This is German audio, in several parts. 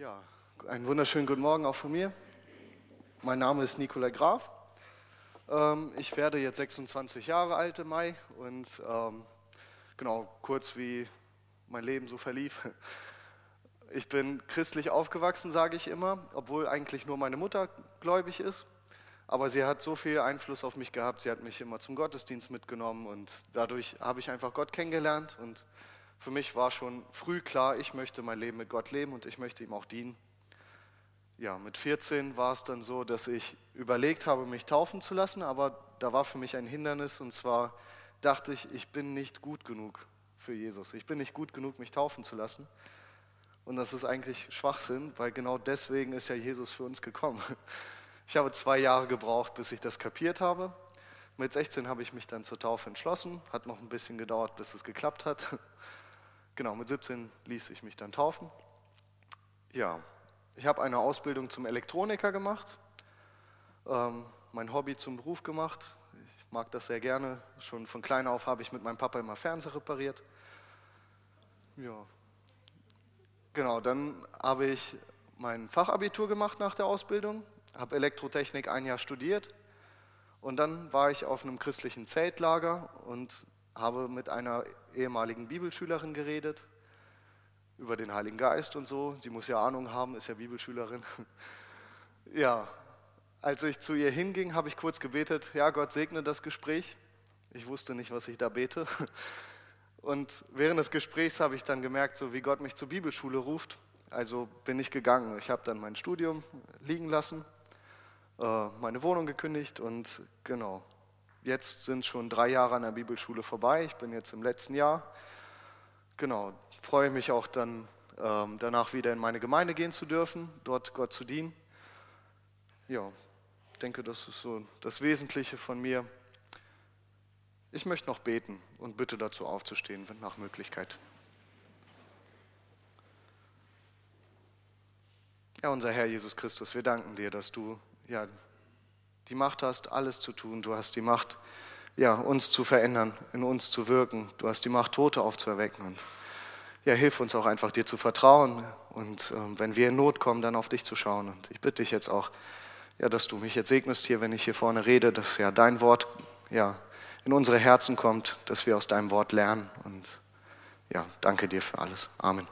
Ja, einen wunderschönen guten Morgen auch von mir. Mein Name ist Nikolai Graf. Ich werde jetzt 26 Jahre alt im Mai und genau, kurz wie mein Leben so verlief. Ich bin christlich aufgewachsen, sage ich immer, obwohl eigentlich nur meine Mutter gläubig ist. Aber sie hat so viel Einfluss auf mich gehabt, sie hat mich immer zum Gottesdienst mitgenommen und dadurch habe ich einfach Gott kennengelernt. Und für mich war schon früh klar, ich möchte mein Leben mit Gott leben und ich möchte ihm auch dienen. Ja, mit 14 war es dann so, dass ich überlegt habe, mich taufen zu lassen, aber da war für mich ein Hindernis und zwar dachte ich, ich bin nicht gut genug für Jesus. Ich bin nicht gut genug, mich taufen zu lassen. Und das ist eigentlich Schwachsinn, weil genau deswegen ist ja Jesus für uns gekommen. Ich habe 2 Jahre gebraucht, bis ich das kapiert habe. Mit 16 habe ich mich dann zur Taufe entschlossen. Hat noch ein bisschen gedauert, bis es geklappt hat. Genau, mit 17 ließ ich mich dann taufen. Ja, ich habe eine Ausbildung zum Elektroniker gemacht, mein Hobby zum Beruf gemacht. Ich mag das sehr gerne. Schon von klein auf habe ich mit meinem Papa immer Fernseher repariert. Ja, genau, dann habe ich mein Fachabitur gemacht nach der Ausbildung, habe Elektrotechnik 1 Jahr studiert und dann war ich auf einem christlichen Zeltlager und habe mit einer ehemaligen Bibelschülerin geredet über den Heiligen Geist und so. Sie muss ja Ahnung haben, ist ja Bibelschülerin. Ja, als ich zu ihr hinging, habe ich kurz gebetet, ja, Gott segne das Gespräch. Ich wusste nicht, was ich da bete. Und während des Gesprächs habe ich dann gemerkt, so wie Gott mich zur Bibelschule ruft. Also bin ich gegangen. Ich habe dann mein Studium liegen lassen, meine Wohnung gekündigt und genau. Jetzt sind schon 3 Jahre an der Bibelschule vorbei. Ich bin jetzt im letzten Jahr. Genau, freue mich auch dann danach wieder in meine Gemeinde gehen zu dürfen, dort Gott zu dienen. Ja, ich denke, das ist so das Wesentliche von mir. Ich möchte noch beten und bitte dazu aufzustehen, wenn nach Möglichkeit. Ja, unser Herr Jesus Christus, wir danken dir, dass du ja die Macht hast, alles zu tun. Du hast die Macht, ja, uns zu verändern, in uns zu wirken. Du hast die Macht, Tote aufzuerwecken. Und ja, hilf uns auch einfach, dir zu vertrauen und wenn wir in Not kommen, dann auf dich zu schauen. Und ich bitte dich jetzt auch, ja, dass du mich jetzt segnest hier, wenn ich hier vorne rede, dass ja dein Wort ja in unsere Herzen kommt, dass wir aus deinem Wort lernen. Und ja, danke dir für alles. Amen.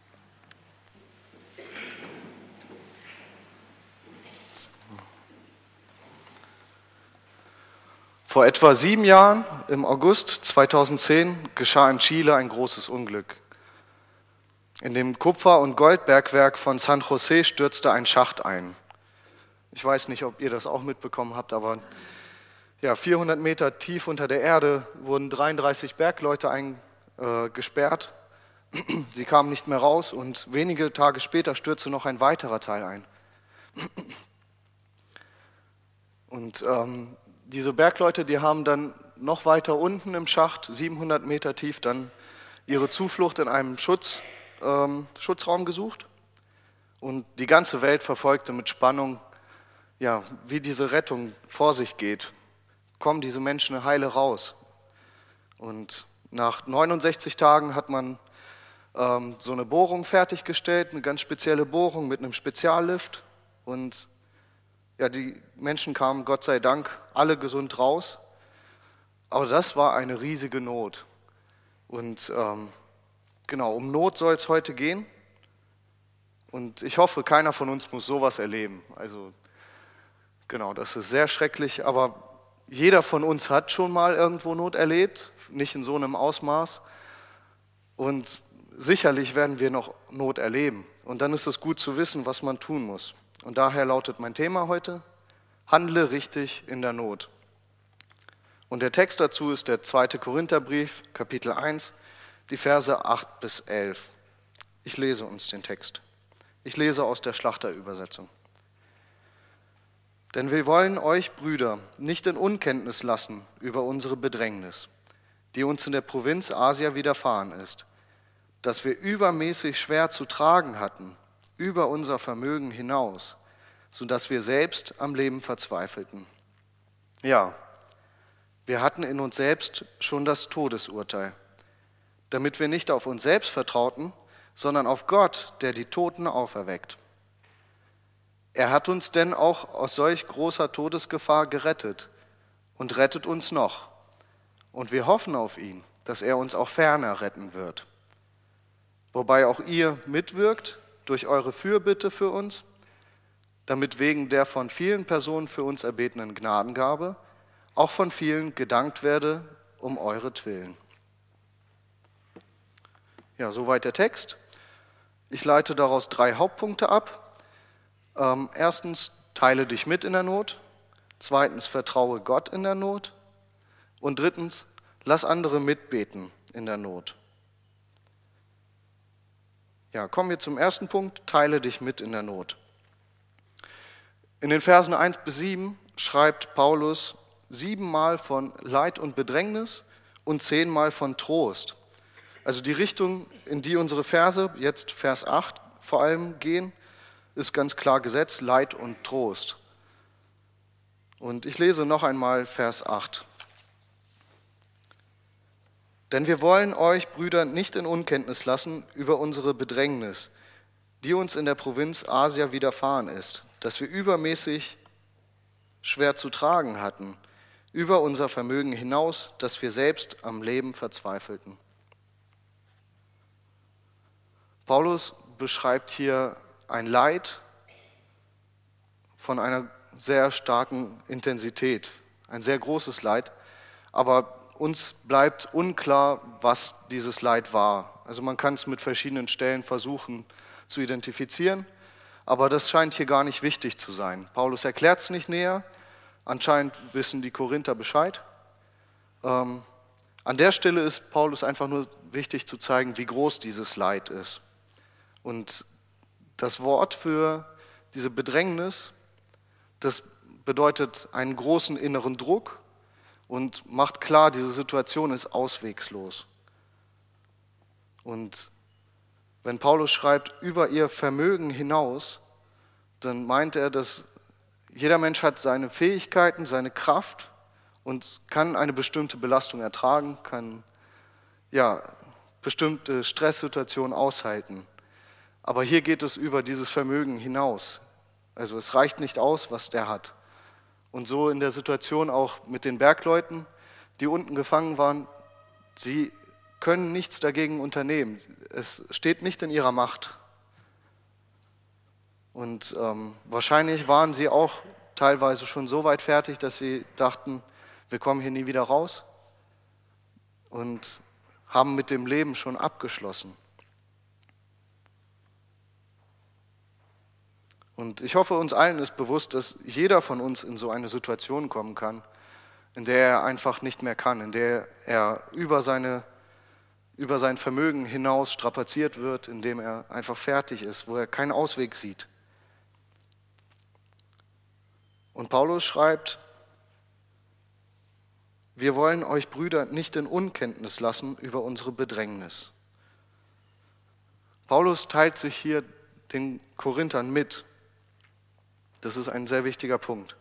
Vor etwa 7 Jahren, im August 2010, geschah in Chile ein großes Unglück. In dem Kupfer- und Goldbergwerk von San José stürzte ein Schacht ein. Ich weiß nicht, ob ihr das auch mitbekommen habt, aber ja, 400 Meter tief unter der Erde wurden 33 Bergleute eingesperrt. Sie kamen nicht mehr raus und wenige Tage später stürzte noch ein weiterer Teil ein. Und diese Bergleute, die haben dann noch weiter unten im Schacht, 700 Meter tief, dann ihre Zuflucht in einem Schutzraum gesucht. Und die ganze Welt verfolgte mit Spannung, ja, wie diese Rettung vor sich geht. Kommen diese Menschen heile raus? Und nach 69 Tagen hat man so eine Bohrung fertiggestellt, eine ganz spezielle Bohrung mit einem Speziallift. Und ja, die Menschen kamen, Gott sei Dank, alle gesund raus. Aber das war eine riesige Not. Und genau, um Not soll es heute gehen. Und ich hoffe, keiner von uns muss sowas erleben. Also genau, das ist sehr schrecklich, aber jeder von uns hat schon mal irgendwo Not erlebt, nicht in so einem Ausmaß. Und sicherlich werden wir noch Not erleben. Und dann ist es gut zu wissen, was man tun muss. Und daher lautet mein Thema heute, handle richtig in der Not. Und der Text dazu ist der 2. Korintherbrief, Kapitel 1, die Verse 8 bis 11. Ich lese uns den Text. Ich lese aus der Schlachterübersetzung. Denn wir wollen euch, Brüder, nicht in Unkenntnis lassen über unsere Bedrängnis, die uns in der Provinz Asia widerfahren ist, dass wir übermäßig schwer zu tragen hatten, über unser Vermögen hinaus, sodass wir selbst am Leben verzweifelten. Ja, wir hatten in uns selbst schon das Todesurteil, damit wir nicht auf uns selbst vertrauten, sondern auf Gott, der die Toten auferweckt, Er hat uns denn auch aus solch großer Todesgefahr gerettet und rettet uns noch. Und wir hoffen auf ihn, dass er uns auch ferner retten wird. Wobei auch ihr mitwirkt durch eure Fürbitte für uns, damit wegen der von vielen Personen für uns erbetenen Gnadengabe auch von vielen gedankt werde um euretwillen. Ja, soweit der Text. Ich leite daraus 3 Hauptpunkte ab. Erstens, teile dich mit in der Not. Zweitens, vertraue Gott in der Not. Und drittens, lass andere mitbeten in der Not. Ja, kommen wir zum ersten Punkt, teile dich mit in der Not. In den Versen 1 bis 7 schreibt Paulus 7-mal von Leid und Bedrängnis und 10-mal von Trost. Also die Richtung, in die unsere Verse, jetzt Vers 8 vor allem gehen, ist ganz klar gesetzt, Leid und Trost. Und ich lese noch einmal Vers 8. Denn wir wollen euch, Brüder, nicht in Unkenntnis lassen über unsere Bedrängnis, die uns in der Provinz Asia widerfahren ist, dass wir übermäßig schwer zu tragen hatten, über unser Vermögen hinaus, dass wir selbst am Leben verzweifelten. Paulus beschreibt hier ein Leid von einer sehr starken Intensität, ein sehr großes Leid, aber uns bleibt unklar, was dieses Leid war. Also man kann es mit verschiedenen Stellen versuchen zu identifizieren, aber das scheint hier gar nicht wichtig zu sein. Paulus erklärt es nicht näher, anscheinend wissen die Korinther Bescheid. An der Stelle ist Paulus einfach nur wichtig zu zeigen, wie groß dieses Leid ist. Und das Wort für diese Bedrängnis, das bedeutet einen großen inneren Druck und macht klar, diese Situation ist auswegslos. Und wenn Paulus schreibt, über ihr Vermögen hinaus, dann meint er, dass jeder Mensch hat seine Fähigkeiten, seine Kraft und kann eine bestimmte Belastung ertragen, kann bestimmte Stresssituationen aushalten. Aber hier geht es über dieses Vermögen hinaus. Also es reicht nicht aus, was der hat. Und so in der Situation auch mit den Bergleuten, die unten gefangen waren, sie können nichts dagegen unternehmen. Es steht nicht in ihrer Macht. Und wahrscheinlich waren sie auch teilweise schon so weit fertig, dass sie dachten, wir kommen hier nie wieder raus und haben mit dem Leben schon abgeschlossen. Und ich hoffe, uns allen ist bewusst, dass jeder von uns in so eine Situation kommen kann, in der er einfach nicht mehr kann, in der er über sein Vermögen hinaus strapaziert wird, in dem er einfach fertig ist, wo er keinen Ausweg sieht. Und Paulus schreibt, wir wollen euch Brüder nicht in Unkenntnis lassen über unsere Bedrängnis. Paulus teilt sich hier den Korinthern mit. Das ist ein sehr wichtiger Punkt.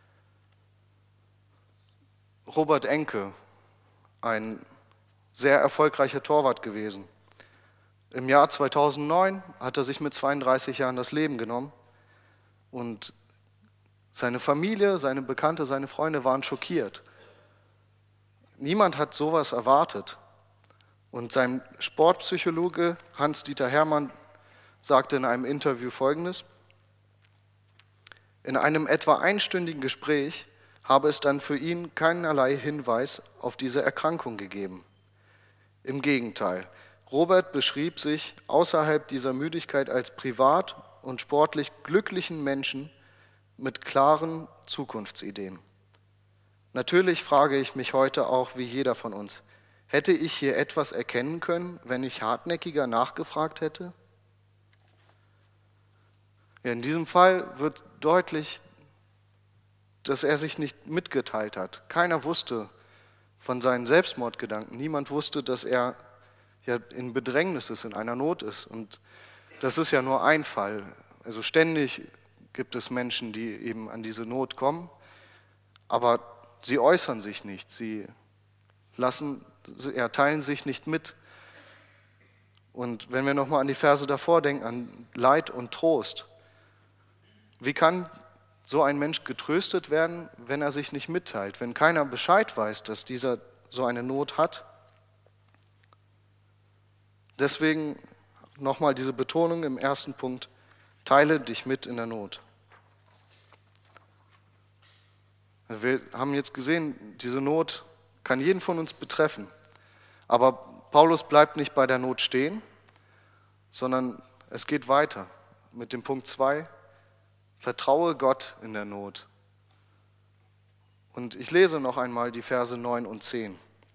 Robert Enke, ein sehr erfolgreicher Torwart gewesen. Im Jahr 2009 hat er sich mit 32 Jahren das Leben genommen und seine Familie, seine Bekannte, seine Freunde waren schockiert. Niemand hat sowas erwartet. Und sein Sportpsychologe Hans-Dieter Hermann sagte in einem Interview Folgendes: In einem etwa einstündigen Gespräch habe es dann für ihn keinerlei Hinweis auf diese Erkrankung gegeben. Im Gegenteil, Robert beschrieb sich außerhalb dieser Müdigkeit als privat und sportlich glücklichen Menschen mit klaren Zukunftsideen. Natürlich frage ich mich heute auch, wie jeder von uns, hätte ich hier etwas erkennen können, wenn ich hartnäckiger nachgefragt hätte? Ja, in diesem Fall wird deutlich, dass er sich nicht mitgeteilt hat. Keiner wusste von seinen Selbstmordgedanken. Niemand wusste, dass er ja in Bedrängnis ist, in einer Not ist. Und das ist ja nur ein Fall. Also ständig gibt es Menschen, die eben an diese Not kommen, aber sie äußern sich nicht. Sie teilen sich nicht mit. Und wenn wir nochmal an die Verse davor denken, an Leid und Trost, Wie kann so ein Mensch getröstet werden, wenn er sich nicht mitteilt, wenn keiner Bescheid weiß, dass dieser so eine Not hat? Deswegen nochmal diese Betonung im ersten Punkt: Teile dich mit in der Not. Wir haben jetzt gesehen, diese Not kann jeden von uns betreffen. Aber Paulus bleibt nicht bei der Not stehen, sondern es geht weiter mit dem Punkt 2: Vertraue Gott in der Not. Und ich lese noch einmal die Verse 9 und 10.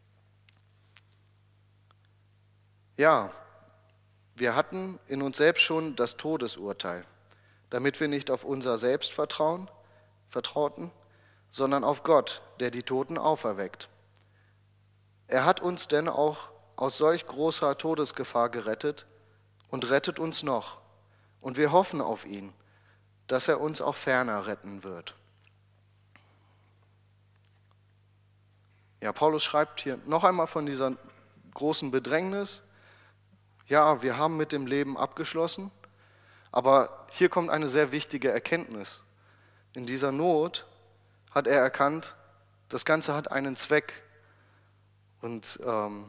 Ja, wir hatten in uns selbst schon das Todesurteil, damit wir nicht auf unser Selbst vertrauten, sondern auf Gott, der die Toten auferweckt. Er hat uns denn auch aus solch großer Todesgefahr gerettet und rettet uns noch. Und wir hoffen auf ihn, dass er uns auch ferner retten wird. Ja, Paulus schreibt hier noch einmal von dieser großen Bedrängnis. Ja, wir haben mit dem Leben abgeschlossen, aber hier kommt eine sehr wichtige Erkenntnis. In dieser Not hat er erkannt, das Ganze hat einen Zweck. Und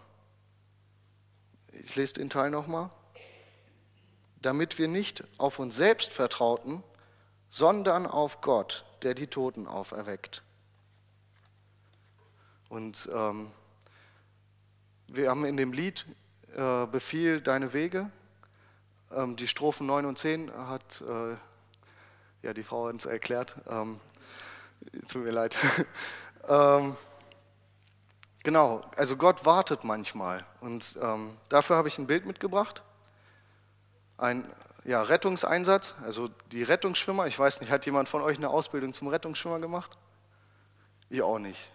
ich lese den Teil nochmal. Damit wir nicht auf uns selbst vertrauten, sondern auf Gott, der die Toten auferweckt. Und wir haben in dem Lied Befiehl deine Wege. Die Strophen 9 und 10 hat die Frau uns erklärt. Tut mir leid. Genau, also Gott wartet manchmal. Und dafür habe ich ein Bild mitgebracht. Ein Rettungseinsatz, also die Rettungsschwimmer. Ich weiß nicht, hat jemand von euch eine Ausbildung zum Rettungsschwimmer gemacht? Ich auch nicht.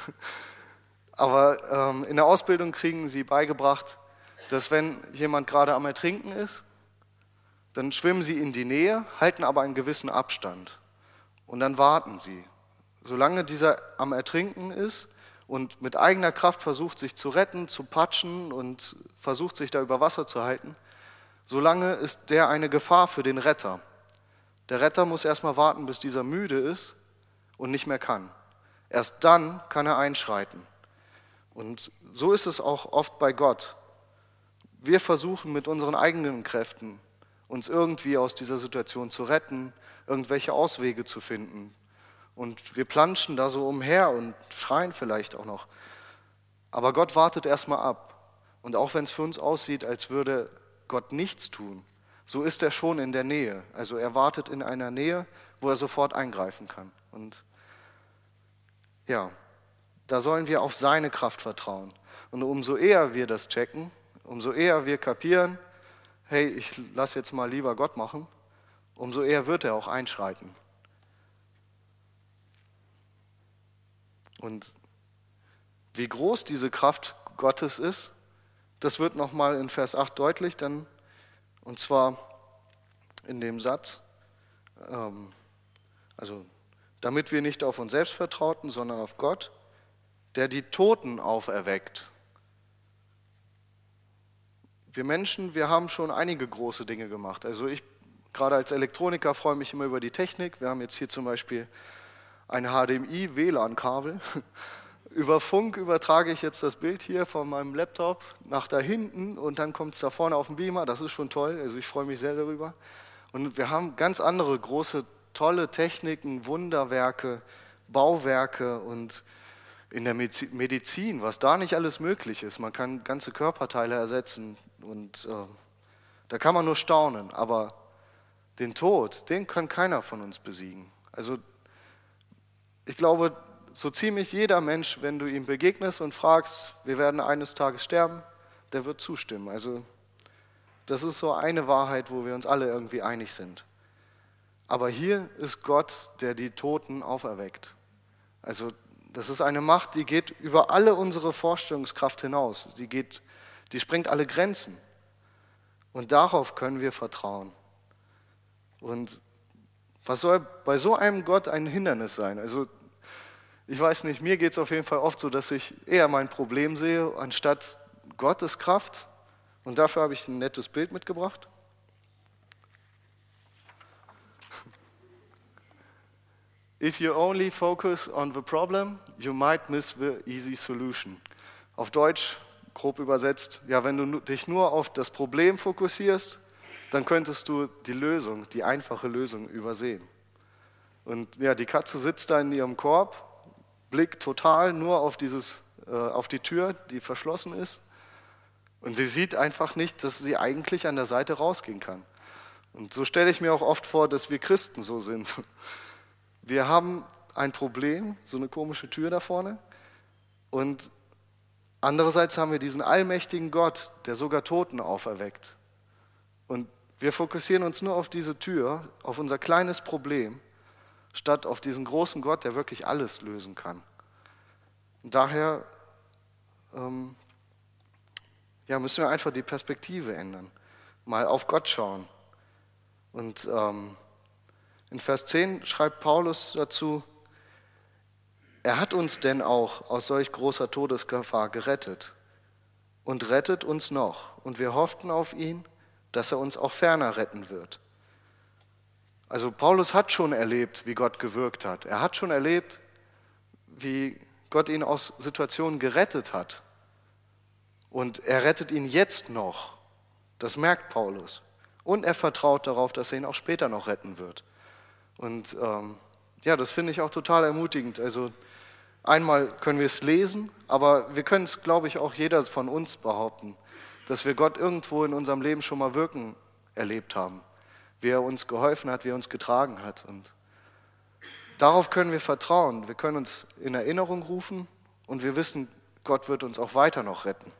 Aber in der Ausbildung kriegen sie beigebracht, dass wenn jemand gerade am Ertrinken ist, dann schwimmen sie in die Nähe, halten aber einen gewissen Abstand. Und dann warten sie. Solange dieser am Ertrinken ist und mit eigener Kraft versucht, sich zu retten, zu patschen und versucht, sich da über Wasser zu halten, solange ist der eine Gefahr für den Retter. Der Retter muss erstmal warten, bis dieser müde ist und nicht mehr kann. Erst dann kann er einschreiten. Und so ist es auch oft bei Gott. Wir versuchen mit unseren eigenen Kräften, uns irgendwie aus dieser Situation zu retten, irgendwelche Auswege zu finden. Und wir planschen da so umher und schreien vielleicht auch noch. Aber Gott wartet erstmal ab. Und auch wenn es für uns aussieht, als würde Gott nichts tun, so ist er schon in der Nähe. Also er wartet in einer Nähe, wo er sofort eingreifen kann. Und ja, da sollen wir auf seine Kraft vertrauen. Und umso eher wir das checken, umso eher wir kapieren, hey, ich lasse jetzt mal lieber Gott machen, umso eher wird er auch einschreiten. Und wie groß diese Kraft Gottes ist, das wird nochmal in Vers 8 deutlich, und zwar in dem Satz, damit wir nicht auf uns selbst vertrauten, sondern auf Gott, der die Toten auferweckt. Wir Menschen, wir haben schon einige große Dinge gemacht. Also ich, gerade als Elektroniker, freue mich immer über die Technik. Wir haben jetzt hier zum Beispiel ein HDMI-WLAN-Kabel. Über Funk übertrage ich jetzt das Bild hier von meinem Laptop nach da hinten und dann kommt es da vorne auf den Beamer. Das ist schon toll, also ich freue mich sehr darüber. Und wir haben ganz andere große, tolle Techniken, Wunderwerke, Bauwerke und in der Medizin, was da nicht alles möglich ist. Man kann ganze Körperteile ersetzen und da kann man nur staunen. Aber den Tod, den kann keiner von uns besiegen. Also ich glaube, so ziemlich jeder Mensch, wenn du ihm begegnest und fragst, wir werden eines Tages sterben, der wird zustimmen. Also das ist so eine Wahrheit, wo wir uns alle irgendwie einig sind. Aber hier ist Gott, der die Toten auferweckt. Also das ist eine Macht, die geht über alle unsere Vorstellungskraft hinaus. Die sprengt alle Grenzen. Und darauf können wir vertrauen. Und was soll bei so einem Gott ein Hindernis sein? Also ich weiß nicht, mir geht es auf jeden Fall oft so, dass ich eher mein Problem sehe, anstatt Gottes Kraft. Und dafür habe ich ein nettes Bild mitgebracht. If you only focus on the problem, you might miss the easy solution. Auf Deutsch, grob übersetzt, ja, wenn du dich nur auf das Problem fokussierst, dann könntest du die Lösung, die einfache Lösung übersehen. Und ja, die Katze sitzt da in ihrem Korb, blickt total nur auf die Tür, die verschlossen ist. Und sie sieht einfach nicht, dass sie eigentlich an der Seite rausgehen kann. Und so stelle ich mir auch oft vor, dass wir Christen so sind. Wir haben ein Problem, so eine komische Tür da vorne. Und andererseits haben wir diesen allmächtigen Gott, der sogar Toten auferweckt. Und wir fokussieren uns nur auf diese Tür, auf unser kleines Problem, statt auf diesen großen Gott, der wirklich alles lösen kann. Und daher müssen wir einfach die Perspektive ändern, mal auf Gott schauen. Und in Vers 10 schreibt Paulus dazu, er hat uns denn auch aus solch großer Todesgefahr gerettet und rettet uns noch. Und wir hofften auf ihn, dass er uns auch ferner retten wird. Also Paulus hat schon erlebt, wie Gott gewirkt hat. Er hat schon erlebt, wie Gott ihn aus Situationen gerettet hat. Und er rettet ihn jetzt noch. Das merkt Paulus. Und er vertraut darauf, dass er ihn auch später noch retten wird. Und das finde ich auch total ermutigend. Also einmal können wir es lesen, aber wir können es, glaube ich, auch jeder von uns behaupten, dass wir Gott irgendwo in unserem Leben schon mal wirken erlebt haben, wie er uns geholfen hat, wie er uns getragen hat. Und darauf können wir vertrauen. Wir können uns in Erinnerung rufen und wir wissen, Gott wird uns auch weiter noch retten.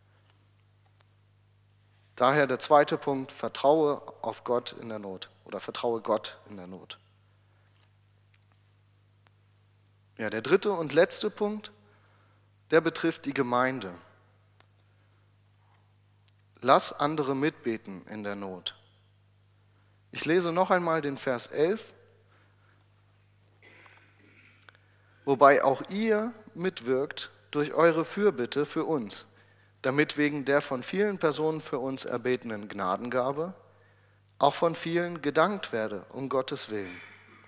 Daher der zweite Punkt, vertraue auf Gott in der Not oder vertraue Gott in der Not. Ja, der dritte und letzte Punkt, der betrifft die Gemeinde. Lass andere mitbeten in der Not. Ich lese noch einmal den Vers 11. Wobei auch ihr mitwirkt durch eure Fürbitte für uns, damit wegen der von vielen Personen für uns erbetenen Gnadengabe auch von vielen gedankt werde, um Gottes Willen.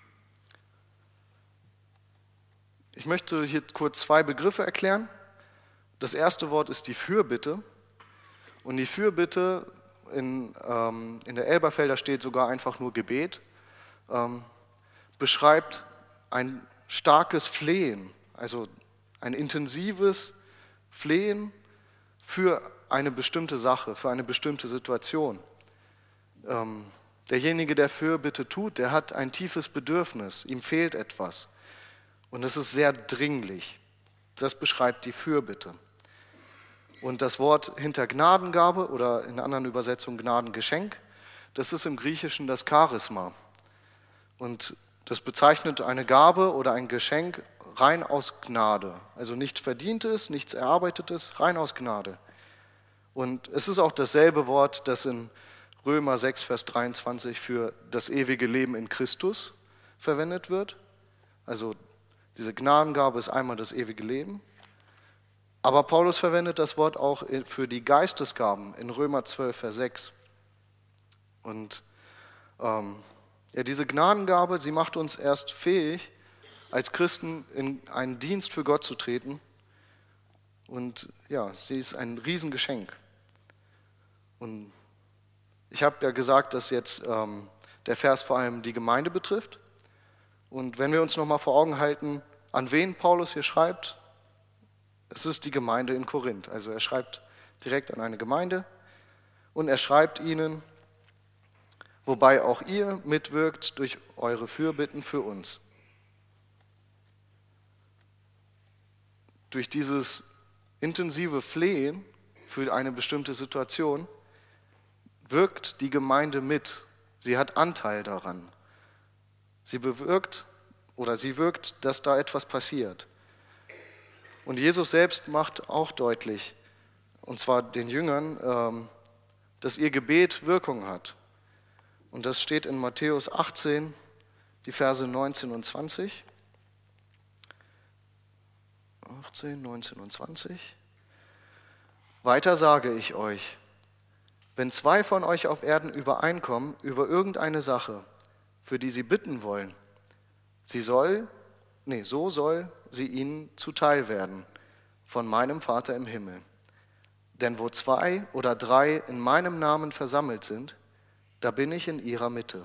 Ich möchte hier kurz zwei Begriffe erklären. Das erste Wort ist die Fürbitte. Und die Fürbitte, in der Elberfelder steht sogar einfach nur Gebet, beschreibt ein starkes Flehen, also ein intensives Flehen für eine bestimmte Sache, für eine bestimmte Situation. Derjenige, der Fürbitte tut, der hat ein tiefes Bedürfnis, ihm fehlt etwas. Und es ist sehr dringlich. Das beschreibt die Fürbitte. Und das Wort hinter Gnadengabe oder in anderen Übersetzungen Gnadengeschenk, das ist im Griechischen das Charisma. Und das bezeichnet eine Gabe oder ein Geschenk rein aus Gnade. Also nicht Verdientes, nichts Erarbeitetes, rein aus Gnade. Und es ist auch dasselbe Wort, das in Römer 6, Vers 23 für das ewige Leben in Christus verwendet wird. Also diese Gnadengabe ist einmal das ewige Leben. Aber Paulus verwendet das Wort auch für die Geistesgaben in Römer 12, Vers 6. Und diese Gnadengabe, sie macht uns erst fähig, als Christen in einen Dienst für Gott zu treten. Und ja, sie ist ein Riesengeschenk. Und ich habe ja gesagt, dass jetzt der Vers vor allem die Gemeinde betrifft. Und wenn wir uns nochmal vor Augen halten, an wen Paulus hier schreibt, es ist die Gemeinde in Korinth. Also er schreibt direkt an eine Gemeinde und er schreibt ihnen, wobei auch ihr mitwirkt durch eure Fürbitten für uns. Durch dieses intensive Flehen für eine bestimmte Situation wirkt die Gemeinde mit. Sie hat Anteil daran. Sie wirkt, dass da etwas passiert. Und Jesus selbst macht auch deutlich, und zwar den Jüngern, dass ihr Gebet Wirkung hat. Und das steht in Matthäus 18, die Verse 19 und 20. 18, 19 und 20. Weiter sage ich euch, wenn zwei von euch auf Erden übereinkommen über irgendeine Sache, für die sie bitten wollen, so soll sie ihnen zuteil werden von meinem Vater im Himmel. Denn wo 2 oder 3 in meinem Namen versammelt sind, da bin ich in ihrer Mitte.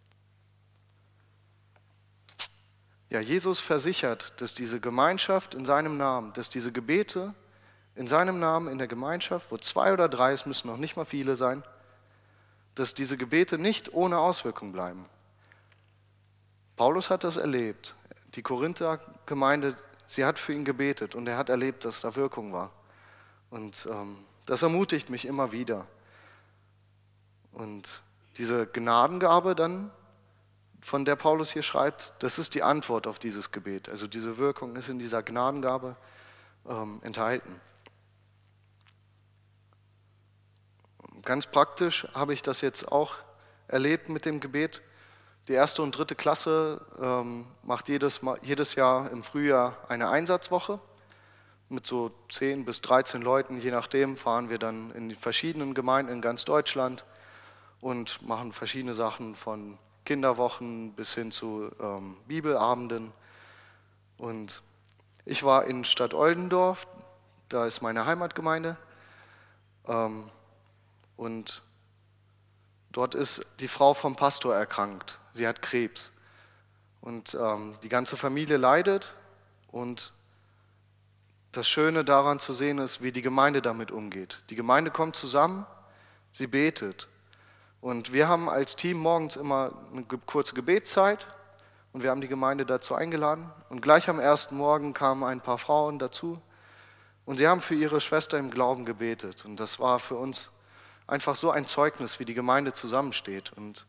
Ja, Jesus versichert, dass diese Gemeinschaft in seinem Namen, dass diese Gebete in seinem Namen in der Gemeinschaft, wo 2 oder 3, es müssen noch nicht mal viele sein, dass diese Gebete nicht ohne Auswirkung bleiben. Paulus hat das erlebt. Die Korinther-Gemeinde, sie hat für ihn gebetet und er hat erlebt, dass da Wirkung war. Und das ermutigt mich immer wieder. Und diese Gnadengabe dann, von der Paulus hier schreibt, das ist die Antwort auf dieses Gebet. Also diese Wirkung ist in dieser Gnadengabe enthalten. Ganz praktisch habe ich das jetzt auch erlebt mit dem Gebet. Die 1. und 3. Klasse macht jedes Jahr im Frühjahr eine Einsatzwoche. Mit so 10 bis 13 Leuten, je nachdem, fahren wir dann in die verschiedenen Gemeinden in ganz Deutschland und machen verschiedene Sachen von Kinderwochen bis hin zu Bibelabenden. Und ich war in Stadt Oldendorf, da ist meine Heimatgemeinde. Und dort ist die Frau vom Pastor erkrankt. Sie hat Krebs. Und die ganze Familie leidet. Und das Schöne daran zu sehen ist, wie die Gemeinde damit umgeht. Die Gemeinde kommt zusammen, sie betet. Und wir haben als Team morgens immer eine kurze Gebetszeit. Und wir haben die Gemeinde dazu eingeladen. Und gleich am ersten Morgen kamen ein paar Frauen dazu. Und sie haben für ihre Schwester im Glauben gebetet. Und das war für uns einfach so ein Zeugnis, wie die Gemeinde zusammensteht. Und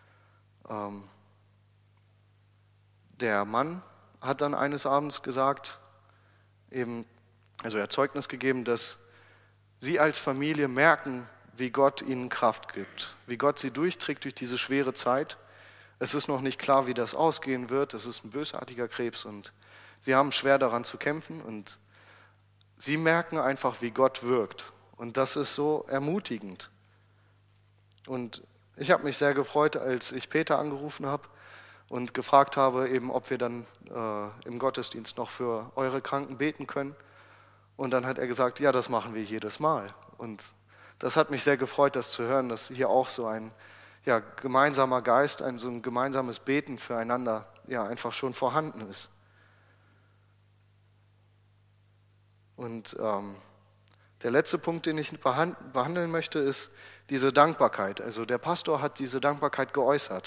der Mann hat dann eines Abends gesagt, er hat Zeugnis gegeben, dass sie als Familie merken, wie Gott ihnen Kraft gibt, wie Gott sie durchträgt durch diese schwere Zeit. Es ist noch nicht klar, wie das ausgehen wird. Es ist ein bösartiger Krebs und sie haben schwer daran zu kämpfen und sie merken einfach, wie Gott wirkt. Und das ist so ermutigend. Und ich habe mich sehr gefreut, als ich Peter angerufen habe und gefragt habe, ob wir dann im Gottesdienst noch für eure Kranken beten können. Und dann hat er gesagt, ja, das machen wir jedes Mal. Und das hat mich sehr gefreut, das zu hören, dass hier auch so ein gemeinsamer Geist, so ein gemeinsames Beten füreinander einfach schon vorhanden ist. Und der letzte Punkt, den ich behandeln möchte, ist diese Dankbarkeit. Also der Pastor hat diese Dankbarkeit geäußert.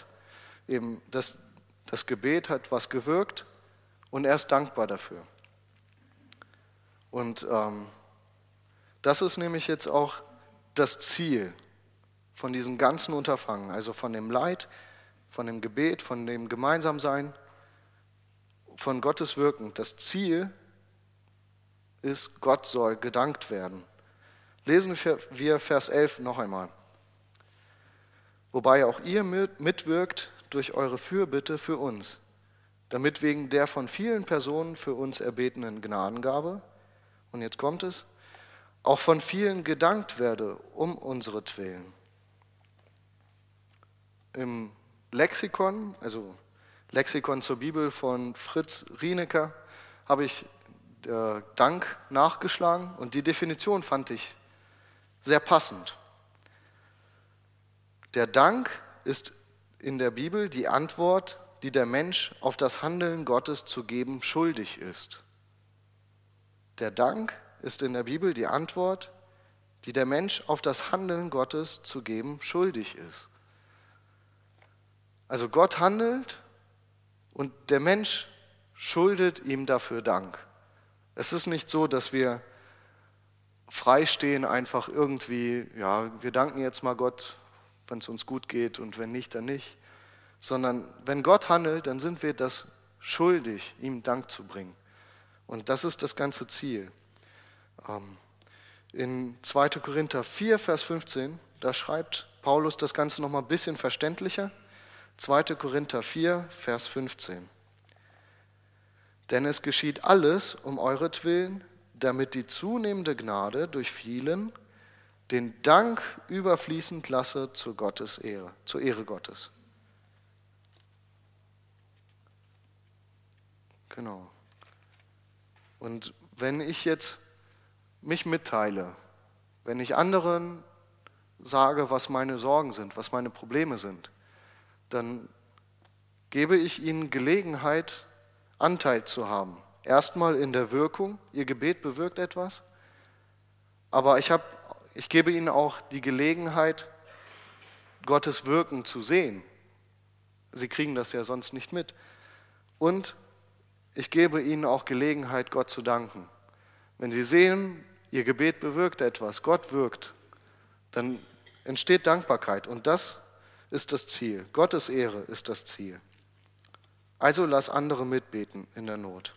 Das Gebet hat was gewirkt und er ist dankbar dafür. Und das ist nämlich jetzt auch das Ziel von diesem ganzen Unterfangen, also von dem Leid, von dem Gebet, von dem Gemeinsamsein, von Gottes Wirken. Das Ziel ist, Gott soll gedankt werden. Lesen wir Vers 11 noch einmal. Wobei auch ihr mitwirkt durch eure Fürbitte für uns, damit wegen der von vielen Personen für uns erbetenen Gnadengabe, und jetzt kommt es, auch von vielen gedankt werde um unseretwillen. Im Lexikon, also Lexikon zur Bibel von Fritz Rienecker, habe ich Dank nachgeschlagen und die Definition fand ich sehr passend. Der Dank ist in der Bibel die Antwort, die der Mensch auf das Handeln Gottes zu geben schuldig ist. Der Dank ist in der Bibel die Antwort, die der Mensch auf das Handeln Gottes zu geben schuldig ist. Also Gott handelt und der Mensch schuldet ihm dafür Dank. Es ist nicht so, dass wir freistehen, einfach irgendwie, wir danken jetzt mal Gott, wenn es uns gut geht und wenn nicht, dann nicht. Sondern wenn Gott handelt, dann sind wir das schuldig, ihm Dank zu bringen. Und das ist das ganze Ziel. In 2. Korinther 4, Vers 15, da schreibt Paulus das Ganze nochmal ein bisschen verständlicher. 2. Korinther 4, Vers 15. Denn es geschieht alles um euretwillen, damit die zunehmende Gnade durch vielen den Dank überfließend lasse zur Ehre Gottes. Genau. Und wenn ich jetzt mich mitteile, wenn ich anderen sage, was meine Sorgen sind, was meine Probleme sind, dann gebe ich ihnen Gelegenheit, Anteil zu haben. Erstmal in der Wirkung, ihr Gebet bewirkt etwas, aber ich gebe ihnen auch die Gelegenheit, Gottes Wirken zu sehen. Sie kriegen das ja sonst nicht mit. Und ich gebe ihnen auch Gelegenheit, Gott zu danken. Wenn sie sehen, ihr Gebet bewirkt etwas, Gott wirkt, dann entsteht Dankbarkeit. Und das ist das Ziel. Gottes Ehre ist das Ziel. Also lass andere mitbeten in der Not.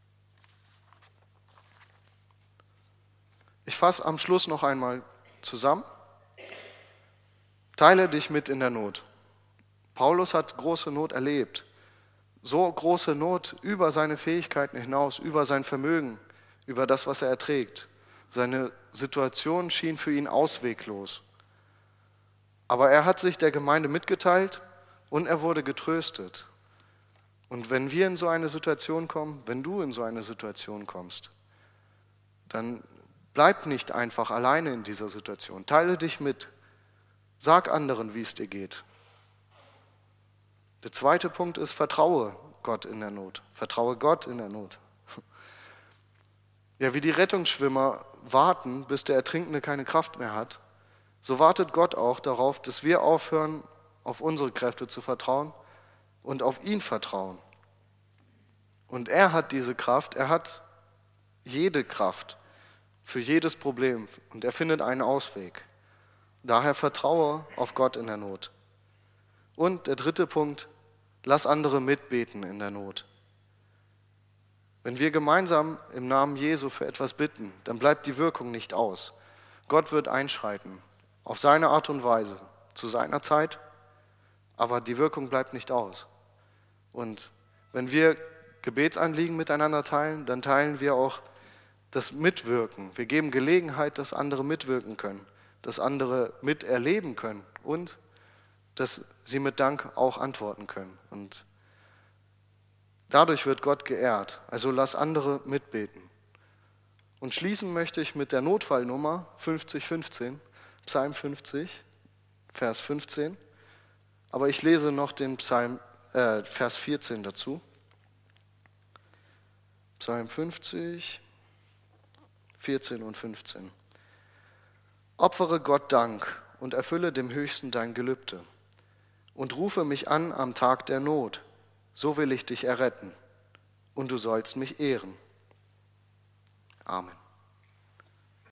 Ich fasse am Schluss noch einmal zusammen. Teile dich mit in der Not. Paulus hat große Not erlebt. So große Not über seine Fähigkeiten hinaus, über sein Vermögen, über das, was er erträgt. Seine Situation schien für ihn ausweglos. Aber er hat sich der Gemeinde mitgeteilt und er wurde getröstet. Und wenn wir in so eine Situation kommen, wenn du in so eine Situation kommst, dann bleib nicht einfach alleine in dieser Situation. Teile dich mit. Sag anderen, wie es dir geht. Der zweite Punkt ist, vertraue Gott in der Not. Vertraue Gott in der Not. Ja, wie die Rettungsschwimmer warten, bis der Ertrinkende keine Kraft mehr hat, so wartet Gott auch darauf, dass wir aufhören, auf unsere Kräfte zu vertrauen und auf ihn vertrauen. Und er hat diese Kraft, er hat jede Kraft für jedes Problem und er findet einen Ausweg. Daher vertraue auf Gott in der Not. Und der dritte Punkt, lass andere mitbeten in der Not. Wenn wir gemeinsam im Namen Jesu für etwas bitten, dann bleibt die Wirkung nicht aus. Gott wird einschreiten, auf seine Art und Weise, zu seiner Zeit, aber die Wirkung bleibt nicht aus. Und wenn wir Gebetsanliegen miteinander teilen, dann teilen wir auch das Mitwirken. Wir geben Gelegenheit, dass andere mitwirken können, dass andere miterleben können und dass sie mit Dank auch antworten können. Und dadurch wird Gott geehrt. Also lass andere mitbeten. Und schließen möchte ich mit der Notfallnummer 5015, Psalm 50, Vers 15. Aber ich lese noch den Vers 14 dazu. Psalm 50, 14 und 15. Opfere Gott Dank und erfülle dem Höchsten dein Gelübde und rufe mich an am Tag der Not, so will ich dich erretten und du sollst mich ehren. Amen.